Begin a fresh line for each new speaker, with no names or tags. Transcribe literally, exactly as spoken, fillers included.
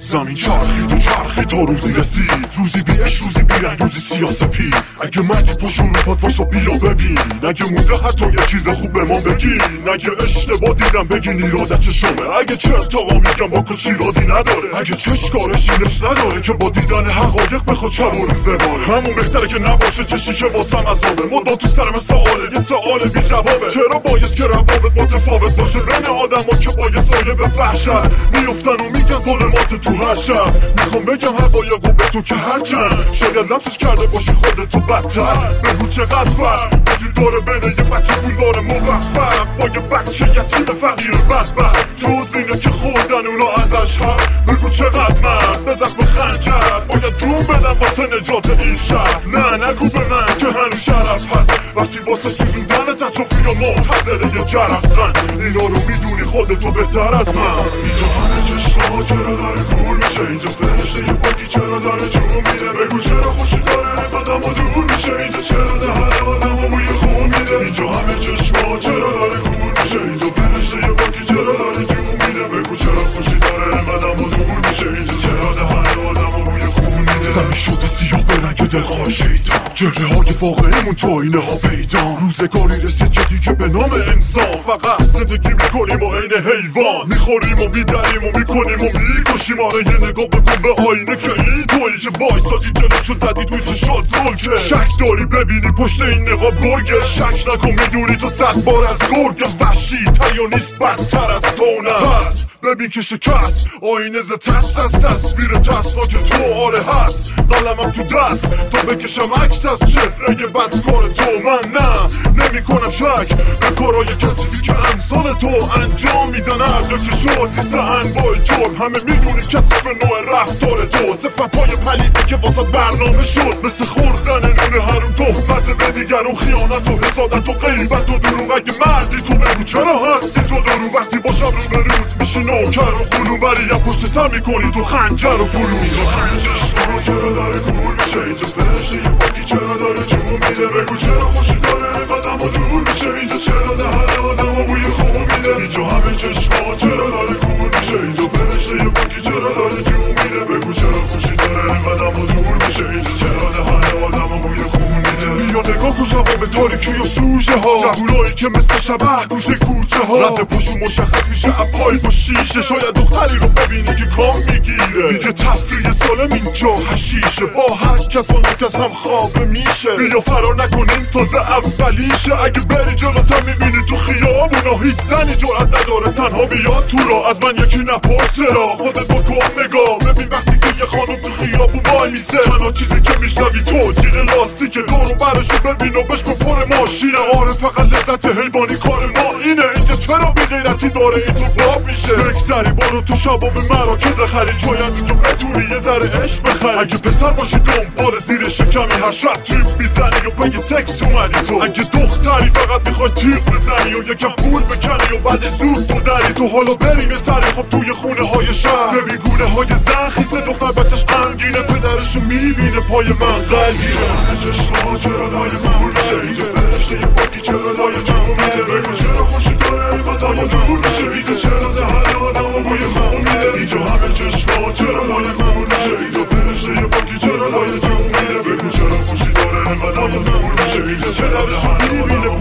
زمین چرخید و چرخید تا روزی رسید، روزی بیش روزی بیرنگ روزی سیاسپید. اگه مردی پاش اروپات وایسا بیا ببین، اگه مونده حتی یه چیز خوب به ما بگین، اگه اشتباه دیدم بگین ایرادت چشمه، اگه چرت آقا میگم با کچ ایرادی نداره، اگه چشکارش اینش نداره که با دیدن حقایق بخواد شب و روز بباره. همون بهتره که نباشه چشی که واسم عذابه، مدام تو سرم سواله، یه سوال بی جوابه. چرا بایست که روابط متفاوت باشه بین آدما که با یه سایه به وحشت میافتن و میگن ظلمات تو هر شب؟ میخوام بگم حقایقو به تو که هرچند شاید لمسش کرده باشی خودتو بدتر، بگو چقدر فرق وجود داره بین یه بچه پولدار موفق با یه بچه یتیم فقیر بدبخت، جز اینه که خودن اونا ازش هم. بگو چقدر مرد به زخم خنجر باید جون بدم واسه نجات این شهر. نه نگو به من که هنوز شرف هست وقتی واسه سوزوندنت اطرافی یا منتظره یه جرقن. اینا رو میدونی خودتو بهتر از من. اینجا همه چشما چرا داره کور میشه، اینجا فرشته یه باکی چرا داره جون میده. بگو چرا خوشی داره قدم و دور میشه، اینجا چرا دهن آدم و بوی خون میده. اینجا همه چشما چرا داره کور میشه، اینجا فرشته یه باکی چرا داره جون میده. بگو چرا خوشی داره قدم و دور میشه، اینجا چرا دهن آدم و بوی خون میده. زمین شده سیاه به رنگ دلخواه شیطان، چهره های واقعیمون تا اینه ها پیدان. روزگاری رسید که دیگه به نام انسان فقط زندگی میکنیم و عین حیوان، میخوریم و میدریم و میکنیم و میکشیم. آره یه نگاه بکن به آینه که این تویی که وایسادی جلوشو زدی توی چشات زلکه. شک داری ببینی پشت این نقاب گرگه، شک نکن میدونی تو صد بار از گرگه. وحشی تیا نیست بدتر از تو نه، پس ببین که شکست آینه ز ترس از تصویر ترسناک تو آره هست. قلمم تو دست تا بکشم عکس از چهره بدکار تو. من نه نمی کنم شک به کارای کسی که امثال تو انجام میدن هر جا که شد نیست انواع جرم. همه میدونی کسف نوع رفتار تو، صفت های پلیدی که واسه برنامه شد مثل خوردن نون حروم. تهمت به دیگرون خیانت و حسادت و غیبت و دروغ. اگه مردی تو بگو چرا هستی تو درو وقتی باشم رو بروت میشی نوکر و غلوم، ولی یا پشت سر میکنی تو خنجر و فرو. اینجا خنجر چرا داره کور میشه، اینجا فرشته یه باکی چرا داره جون میده. بگو چرا خوشی داره قدم و دور میشه، اینجا چرا دهن آدم و بوی خون میده. اینجا همه چشما چرا داره کور میشه، اینجا فرشته یه باکی چرا داره جون میده. بگو چرا خوشی داره قدم و دور میشه، اینجا چرا دهن آدم و بوی خون میده. بیا نگاه کن شبا به تاریکی و سوژه ها، جوونایی که مثل شبه گوشه کوچه ها. رد پاشون مشخص میشه اپای با شیشه، شاید دختری رو ببینی که کام میگیره. میگه تفریح سالم اینجا حشیشه، با هر کس و نکس هم خوابه میشه. بیا فرار نکنیم تازه اولیشه، اگه بری جلوتر میبینی تو خیابونا هیچ زنی جرأت نداره تنها بیاد تو را. از من یکی نپرس چرا، خودت بکن نگاه ببین وقتی که یه خانم تو خیابون وای میسه. تنها چیزی که میشنوی تو جیغ لاستیک دورو برشو ببین و بشم پر ماشینه. آره فقط لذت حیوانی کار ما اینه، اینجا چرا بی غیرتی داره این تو باب میشه. بگذری برو تو شبا به مراکز خرید، شاید اینجا بتونی یه ذره عشق بخری. اگه پسر باشی دنبال زیر شکمی هر شب تیپ میزنی و پی سکس اومدی تو. اگه دختری فقط میخوای تیغ بزنی و یکم پول بکنی و بعد زود تو دری تو. حالا بریم سری خب توی خونه های شهر، ببین گونه های زن خیسه دختر بچش غمگینه، پدرشو میبینه پای من قلگیره. همه چشما چرا دای کور میشه، اینجا فرشته یه باکی چرا دای جمع میده. بگو چرا خوشی داره قدم و دور میشه، اینجا چرا دهن آدم و بوی خون میده. اینجا همه چشما چرا دای کور میشه، اینجا فرشته یه باکی چرا دای جمع میده. بگو چرا خوشی داره قدم و دور میشه، اینجا چرا دهن آدم